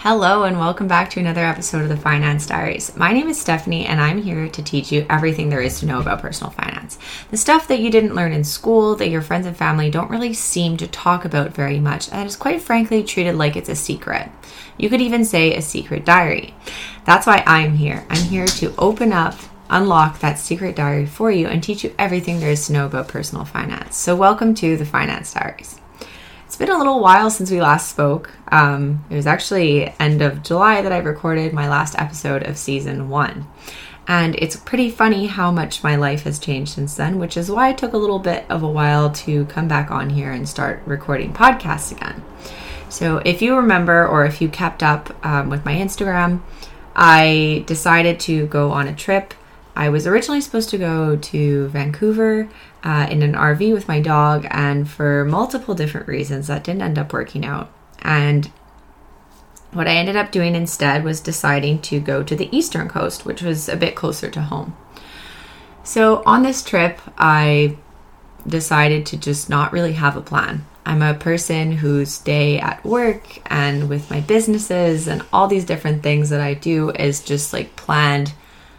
Hello and welcome back to another episode of the Finance Diaries. My name is Stephanie and I'm here to teach you everything there is to know about personal finance. The stuff that you didn't learn in school, that your friends and family don't really seem to talk about very much, and is quite frankly treated like it's a secret. You could even say a secret diary. That's why I'm here. I'm here to open up, unlock that secret diary for you and teach you everything there is to know about personal finance. So welcome to the Finance Diaries. It's been a little while since we last spoke. It was actually end of July that I recorded my last episode of season 1. And it's pretty funny how much my life has changed since then, which is why it took a little bit of a while to come back on here and start recording podcasts again. So if you remember, or if you kept up with my Instagram, I decided to go on a trip. I was originally supposed to go to Vancouver in an RV with my dog, and for multiple different reasons that didn't end up working out. And what I ended up doing instead was deciding to go to the Eastern Coast, which was a bit closer to home. So on this trip, I decided to just not really have a plan. I'm a person whose day at work and with my businesses and all these different things that I do is just like planned.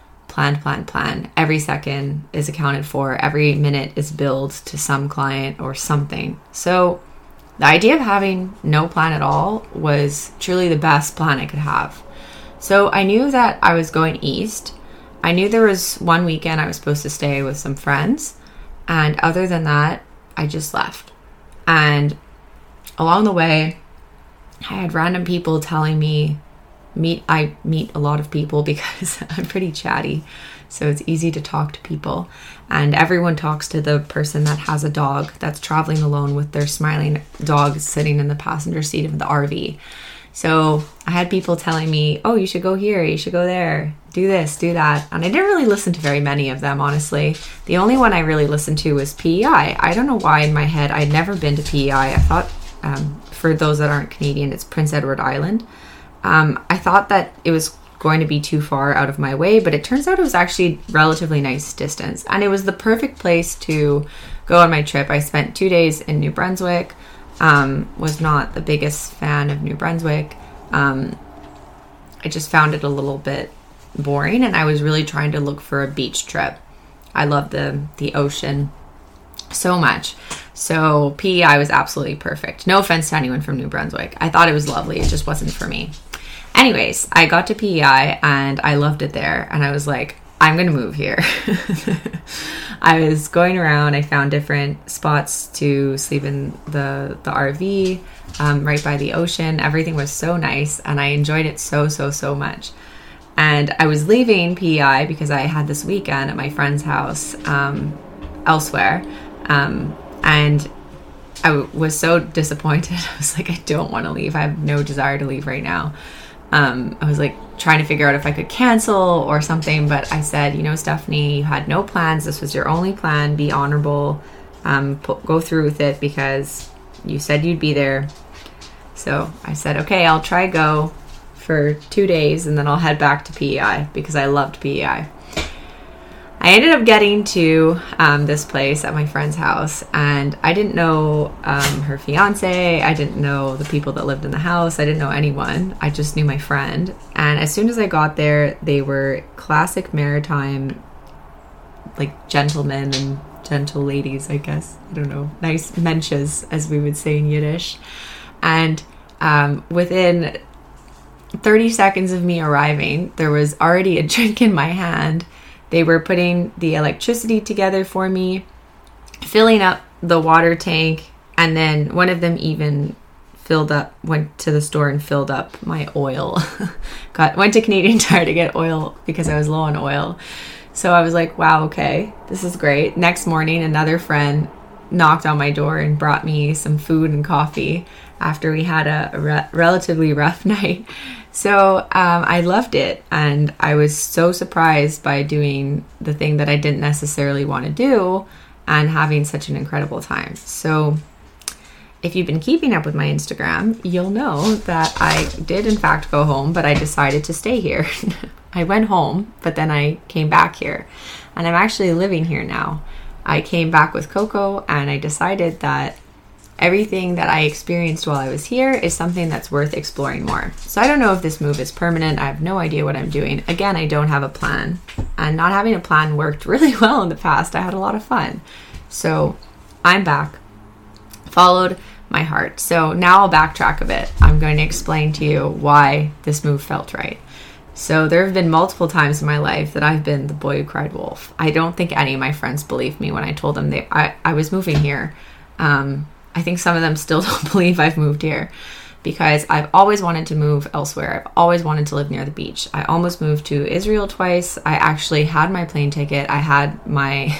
Every second is accounted for. Every minute is billed to some client or something. So the idea of having no plan at all was truly the best plan I could have. So I knew that I was going east. I knew there was one weekend I was supposed to stay with some friends. And other than that, I just left. And along the way, I had random people telling me, I meet a lot of people because I'm pretty chatty, so it's easy to talk to people, and everyone talks to the person that has a dog that's traveling alone with their smiling dog sitting in the passenger seat of the RV. So I had people telling me, oh, you should go here, you should go there, do this, do that, and I didn't really listen to very many of them, honestly. The only one I really listened to was PEI. I don't know why in my head I'd never been to PEI. I thought, for those that aren't Canadian, it's Prince Edward Island. I thought that it was going to be too far out of my way, but it turns out it was actually relatively nice distance. And it was the perfect place to go on my trip. I spent 2 days in New Brunswick, was not the biggest fan of New Brunswick. I just found it a little bit boring, and I was really trying to look for a beach trip. I love the ocean so much. So PEI was absolutely perfect. No offense to anyone from New Brunswick. I thought it was lovely. It just wasn't for me. Anyways, I got to PEI and I loved it there. And I was like, I'm going to move here. I was going around. I found different spots to sleep in the RV right by the ocean. Everything was so nice and I enjoyed it so much. And I was leaving PEI because I had this weekend at my friend's house elsewhere. And I was so disappointed. I was like, I don't want to leave. I have no desire to leave right now. I was like trying to figure out if I could cancel or something, but I said, Stephanie, you had no plans. This was your only plan. Be honorable. Go through with it because you said you'd be there. So I said, okay, I'll try go for 2 days and then I'll head back to PEI because I loved PEI. I ended up getting to this place at my friend's house, and I didn't know her fiance. I didn't know the people that lived in the house. I didn't know anyone. I just knew my friend. And as soon as I got there, they were classic maritime, like gentlemen and gentle ladies, I guess. I don't know. Nice mensches, as we would say in Yiddish. And within 30 seconds of me arriving, there was already a drink in my hand. They were putting the electricity together for me, filling up the water tank, and then one of them even went to the store and filled up my oil. Went to Canadian Tire to get oil because I was low on oil. So I was like, wow, okay, this is great. Next morning, another friend knocked on my door and brought me some food and coffee after we had a relatively rough night. So I loved it, and I was so surprised by doing the thing that I didn't necessarily want to do and having such an incredible time. So if you've been keeping up with my Instagram, you'll know that I did in fact go home, but I decided to stay here. I went home, but then I came back here, and I'm actually living here now. I came back with Coco, and I decided that everything that I experienced while I was here is something that's worth exploring more. So I don't know if this move is permanent. I have no idea what I'm doing. Again, I don't have a plan. And not having a plan worked really well in the past. I had a lot of fun. So I'm back. Followed my heart. So now I'll backtrack a bit. I'm going to explain to you why this move felt right. So there have been multiple times in my life that I've been the boy who cried wolf. I don't think any of my friends believed me when I told them I was moving here. I think some of them still don't believe I've moved here because I've always wanted to move elsewhere. I've always wanted to live near the beach. I almost moved to Israel twice. I actually had my plane ticket. I had my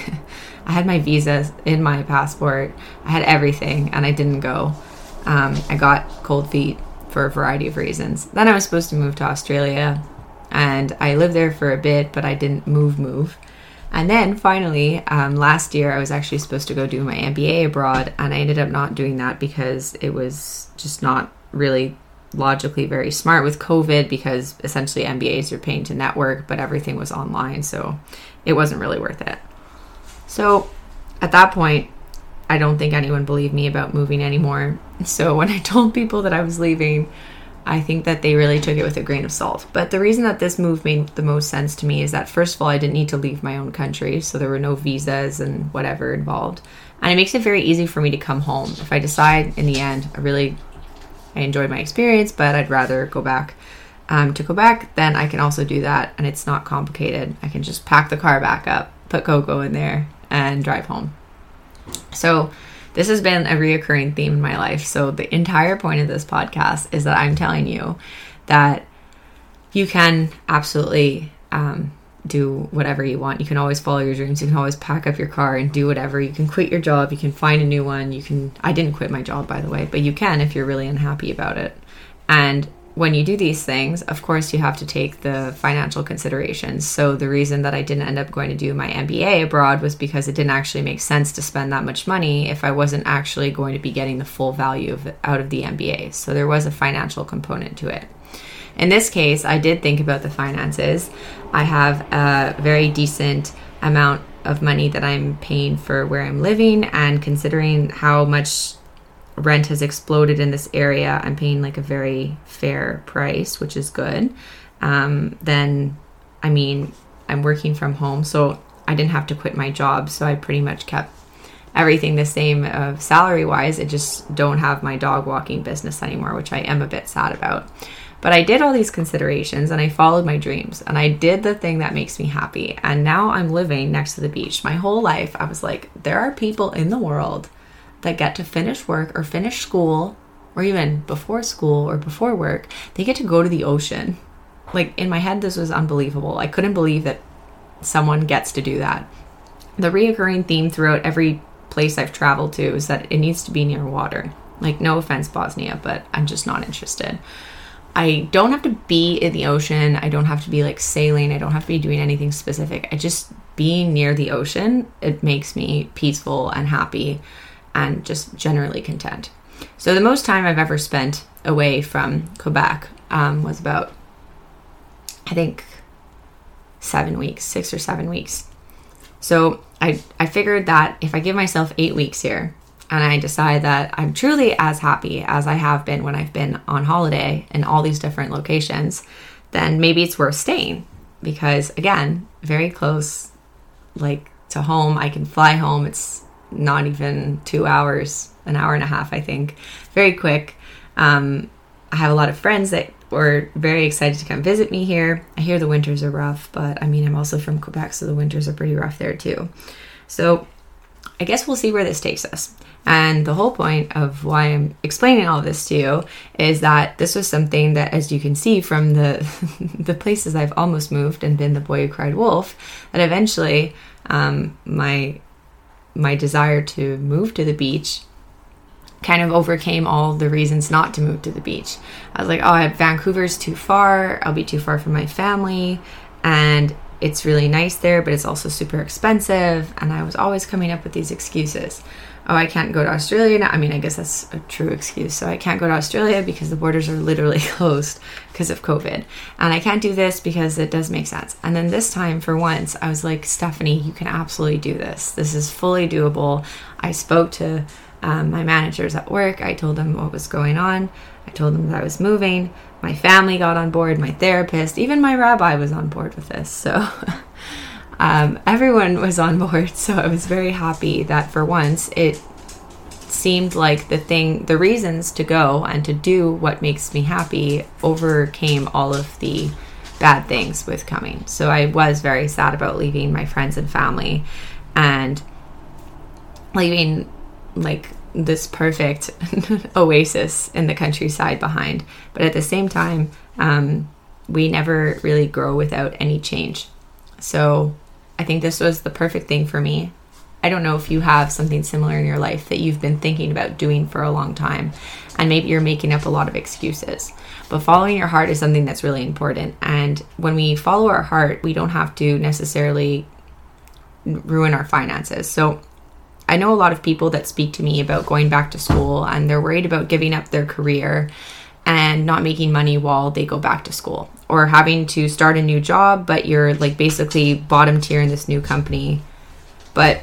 visa in my passport. I had everything and I didn't go. I got cold feet for a variety of reasons. Then I was supposed to move to Australia and I lived there for a bit, but I didn't move. And then finally, last year, I was actually supposed to go do my MBA abroad, and I ended up not doing that because it was just not really logically very smart with COVID, because essentially MBAs you're paying to network, but everything was online, so it wasn't really worth it. So at that point, I don't think anyone believed me about moving anymore. So when I told people that I was leaving, I think that they really took it with a grain of salt. But the reason that this move made the most sense to me is that, first of all, I didn't need to leave my own country, so there were no visas and whatever involved. And it makes it very easy for me to come home. If I decide in the end, I enjoyed my experience, but I'd rather go back to Quebec, then I can also do that, and it's not complicated. I can just pack the car back up, put Coco in there, and drive home. So this has been a reoccurring theme in my life. So the entire point of this podcast is that I'm telling you that you can absolutely do whatever you want. You can always follow your dreams. You can always pack up your car and do whatever. You can quit your job. You can find a new one. I didn't quit my job, by the way, but you can if you're really unhappy about it. And when you do these things, of course, you have to take the financial considerations. So the reason that I didn't end up going to do my MBA abroad was because it didn't actually make sense to spend that much money if I wasn't actually going to be getting the full value out of the MBA. So there was a financial component to it. In this case, I did think about the finances. I have a very decent amount of money that I'm paying for where I'm living, and considering how much rent has exploded in this area, I'm paying like a very fair price, which is good. Then, I mean, I'm working from home, so I didn't have to quit my job. So I pretty much kept everything the same salary wise. I just don't have my dog walking business anymore, which I am a bit sad about. But I did all these considerations and I followed my dreams and I did the thing that makes me happy. And now I'm living next to the beach. My whole life, I was like, there are people in the world that get to finish work or finish school, or even before school or before work, they get to go to the ocean. Like, in my head, this was unbelievable. I couldn't believe that someone gets to do that. The reoccurring theme throughout every place I've traveled to is that it needs to be near water. Like, no offense, Bosnia, but I'm just not interested. I don't have to be in the ocean. I don't have to be like sailing. I don't have to be doing anything specific. Being near the ocean, it makes me peaceful and happy and just generally content. So the most time I've ever spent away from Quebec was about, I think, 6 or 7 weeks. So I figured that if I give myself 8 weeks here and I decide that I'm truly as happy as I have been when I've been on holiday in all these different locations, then maybe it's worth staying, because again, very close, like, to home. I can fly home. It's not even 2 hours, an hour and a half, I think. Very quick. I have a lot of friends that were very excited to come visit me here. I hear the winters are rough, but I mean, I'm also from Quebec, so the winters are pretty rough there too. So I guess we'll see where this takes us. And the whole point of why I'm explaining all of this to you is that this was something that, as you can see from the the places I've almost moved and been the boy who cried wolf, that eventually my desire to move to the beach kind of overcame all the reasons not to move to the beach. I was like, Vancouver's too far. I'll be too far from my family. And it's really nice there, but it's also super expensive. And I was always coming up with these excuses. Oh, I can't go to Australia now. I mean, I guess that's a true excuse. So I can't go to Australia because the borders are literally closed because of COVID. And I can't do this because it does make sense. And then this time, for once, I was like, Stephanie, you can absolutely do this. This is fully doable. I spoke to my managers at work. I told them what was going on. I told them that I was moving. My family got on board, my therapist, even my rabbi was on board with this. So everyone was on board. So I was very happy that for once it seemed like the reasons to go and to do what makes me happy overcame all of the bad things with coming. So I was very sad about leaving my friends and family and leaving like this perfect oasis in the countryside behind. But at the same time, we never really grow without any change. So I think this was the perfect thing for me. I don't know if you have something similar in your life that you've been thinking about doing for a long time, and maybe you're making up a lot of excuses. But following your heart is something that's really important. And when we follow our heart, we don't have to necessarily ruin our finances. So I know a lot of people that speak to me about going back to school, and they're worried about giving up their career and not making money while they go back to school, or having to start a new job, but you're like basically bottom tier in this new company. But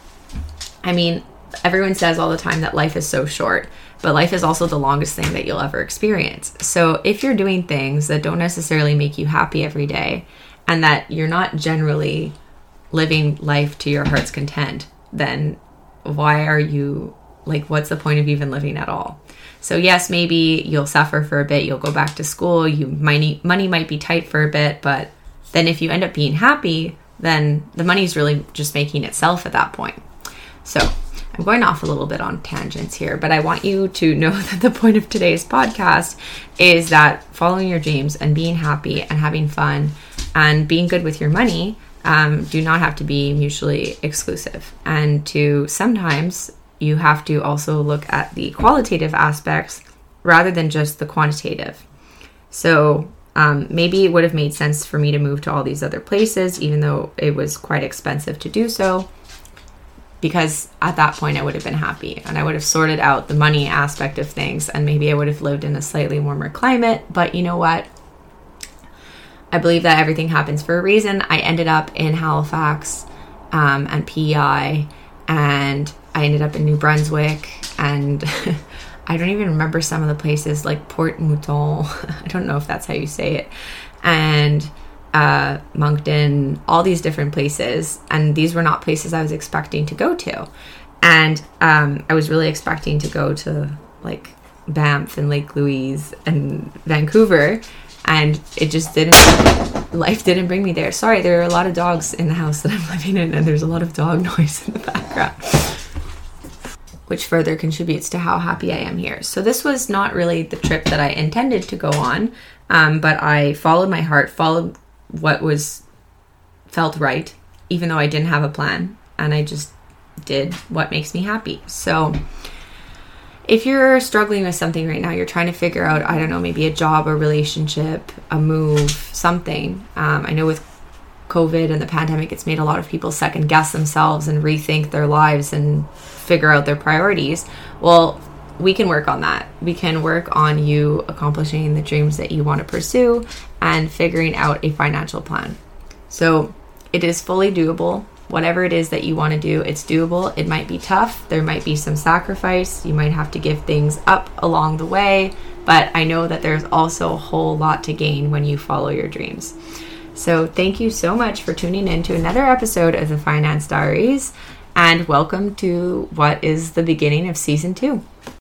I mean, everyone says all the time that life is so short, but life is also the longest thing that you'll ever experience. So if you're doing things that don't necessarily make you happy every day, and that you're not generally living life to your heart's content, then why are you, like, what's the point of even living at all? So yes, maybe you'll suffer for a bit, you'll go back to school, money might be tight for a bit, but then if you end up being happy, then the money's really just making itself at that point. So I'm going off a little bit on tangents here, but I want you to know that the point of today's podcast is that following your dreams and being happy and having fun and being good with your money do not have to be mutually exclusive. And sometimes you have to also look at the qualitative aspects rather than just the quantitative. So maybe it would have made sense for me to move to all these other places, even though it was quite expensive to do so, because at that point I would have been happy and I would have sorted out the money aspect of things, and maybe I would have lived in a slightly warmer climate. But you know what? I believe that everything happens for a reason. I ended up in Halifax and PEI, and I ended up in New Brunswick, and I don't even remember some of the places, like Port Mouton. I don't know if that's how you say it. And Moncton, all these different places. And these were not places I was expecting to go to. And I was really expecting to go to like Banff and Lake Louise and Vancouver. And it just life didn't bring me there. Sorry, there are a lot of dogs in the house that I'm living in, and there's a lot of dog noise in the background, which further contributes to how happy I am here. So this was not really the trip that I intended to go on, but I followed my heart, followed what felt right, even though I didn't have a plan, and I just did what makes me happy. So if you're struggling with something right now, you're trying to figure out, I don't know, maybe a job, a relationship, a move, something. I know with COVID and the pandemic, it's made a lot of people second guess themselves and rethink their lives and figure out their priorities. Well, we can work on that. We can work on you accomplishing the dreams that you want to pursue and figuring out a financial plan. So it is fully doable. Whatever it is that you want to do, it's doable. It might be tough. There might be some sacrifice. You might have to give things up along the way. But I know that there's also a whole lot to gain when you follow your dreams. So thank you so much for tuning in to another episode of the Finance Diaries. And welcome to what is the beginning of season 2.